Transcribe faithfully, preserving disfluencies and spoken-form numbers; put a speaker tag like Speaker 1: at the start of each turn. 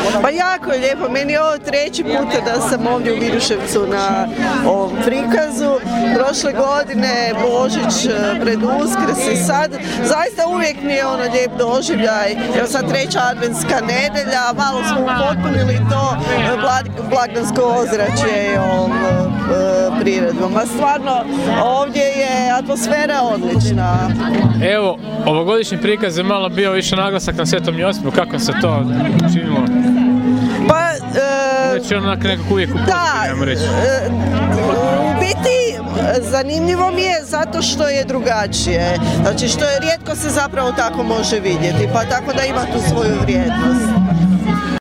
Speaker 1: Pa jako je lijepo, meni je ovo treći puta da sam ovdje u Viduševcu na ovom prikazu. Prošle godine Božić pred Uskrs i sad zaista uvijek mi je ono lijep doživljaj. Evo sad treća adventska nedelja, malo smo upotpunili to blagdansko ozračje i ovom priredbom. A stvarno ovdje je atmosfera odlična.
Speaker 2: Evo, ovogodišnji prikaz je malo bio više naglasak na Svetom Josipu, kako se to činilo?
Speaker 1: Pa, e,
Speaker 2: Već je onak nekako uvijek u pozadini, reći.
Speaker 1: E, u biti zanimljivo mi je zato što je drugačije, znači što je rijetko se zapravo tako može vidjeti, pa tako da ima tu svoju vrijednost.